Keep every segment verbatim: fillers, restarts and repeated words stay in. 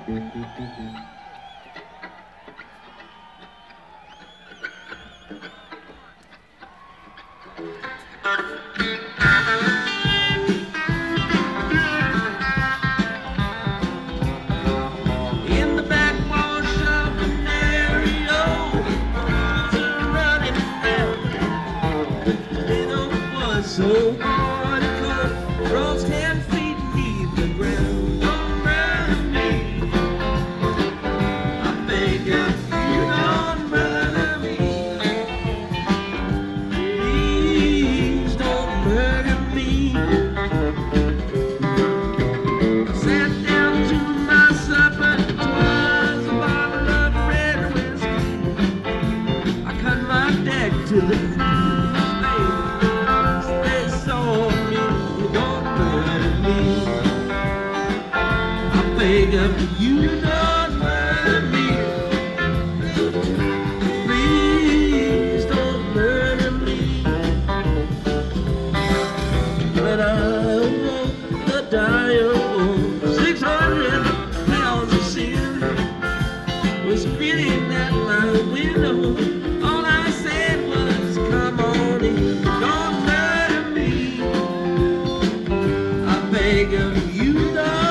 So hard it could rose ten feet beneath the ground. Don't murder me, I beg of you, don't murder me. Please don't murder me. I sat down to my supper, it was a bottle of red whiskey. I cut my deck to the beg of you, don't murder me. Please don't murder me. When I awoke, the dial, six hundred pounds of sin was grinning at my window. All I said was, come on in, don't murder me. I beg of you, don't.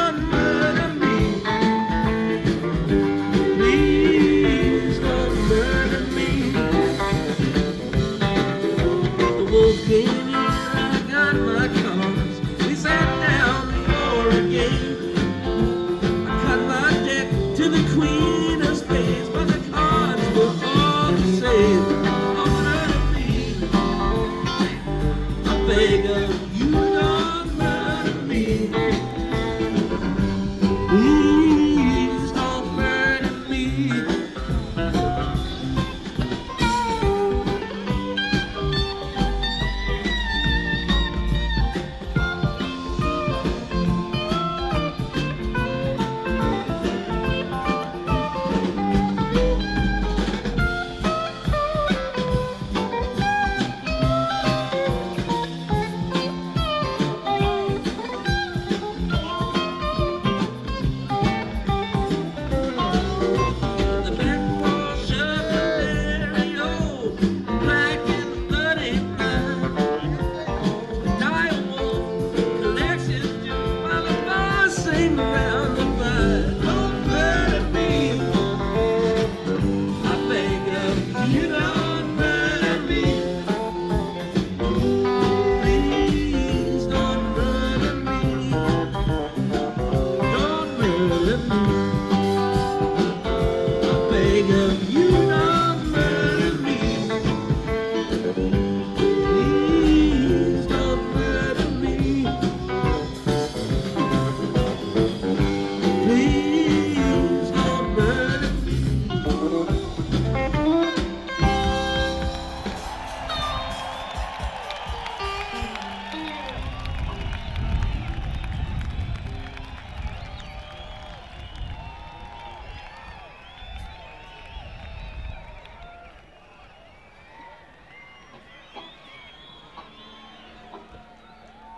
I got my cards, we sat down for a game. I cut my deck to the queen of spades, but the cards were all the same. Oh, murder me, I beg